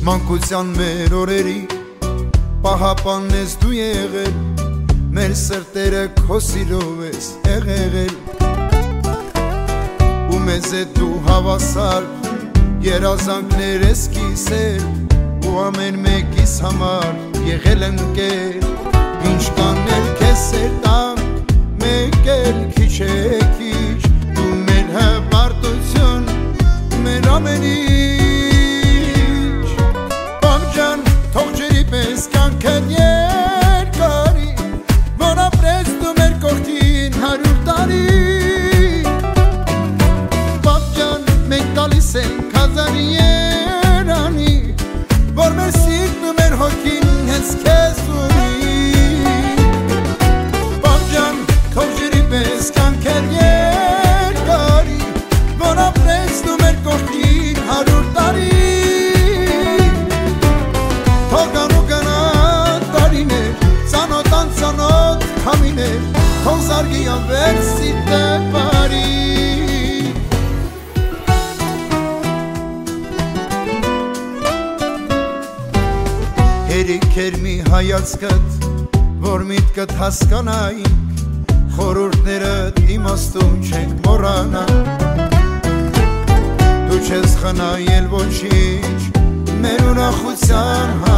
Մանկության մեր օրերի պահապանն ես դու եղել, մեր սրտերը քո սիրով ես եղել, ու մեզ է դու հավասար երազանքներ ես կիսել, ու ամեն մեկիս համար եղել ընկեր, ինչ կանել քեզ սերտանք, մեկ էլ քիչ է քիչ, դու մեր հպարտություն, մեր ամեն ինչ, բամ ջան, թող ջրի պես կանքել երկարի, որ ապրես դու մեր կողքին 100 տարի, բամ ջան, մենք տալիս ենք հազար երանի, որ մեր սիրտն ու մեր հոգին հենց քեզ ունի, բամ ջան, թող ջրի պես կանքել երկարի, որ ապրես դու մեր կողքին 100 տարի, թող գան ու գնան տարիներ, ծանոթ անծանոթ քամիներ, թող զարգի անվերջ սիրտը բարի, հերիք էր մի հայացքդ, որ միտքդ հասկանայինք, խորհուրդներդ իմաստուն չենք մոռանա, դու չես խնայել ոչինչ, մեր ուրախության